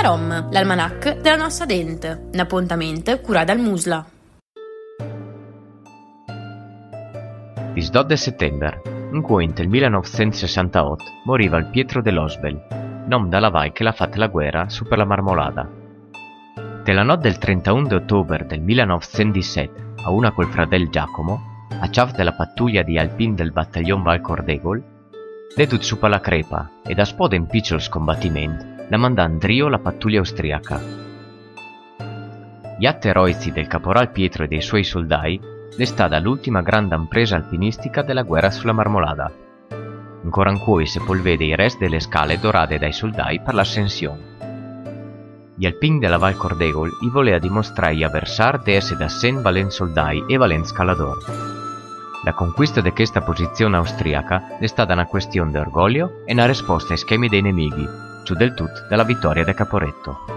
Rom, l'almanach della nostra dente, un appuntamento curato dal Musla. Il 2 de settembre, in cui nel 1968 moriva il Pietro dell'Osbel, nome dalla vai che l'ha fatta la guerra su per la Marmolada. Della notte del 31 ottobre del 1917, a una col fradel Giacomo, a ciaf della pattuglia di Alpin del battaglion Val Cordegol, le dut su per la crepa e da spode in piccolo scombattimento la mandà in Drio la pattuglia austriaca. Gli atti eroici del caporal Pietro e dei suoi soldati è stata l'ultima grande impresa alpinistica della guerra sulla Marmolada. Ancora in cui si vede i resti delle scale dorate dai soldati per l'ascensione. Gli alpini della Val Cordegol i voleva dimostrare agli avversari di essere da sen valen soldati e valen scalador. La conquista di questa posizione austriaca è stata una questione di orgoglio e una risposta ai schemi dei nemici, su del tutto della vittoria del Caporetto.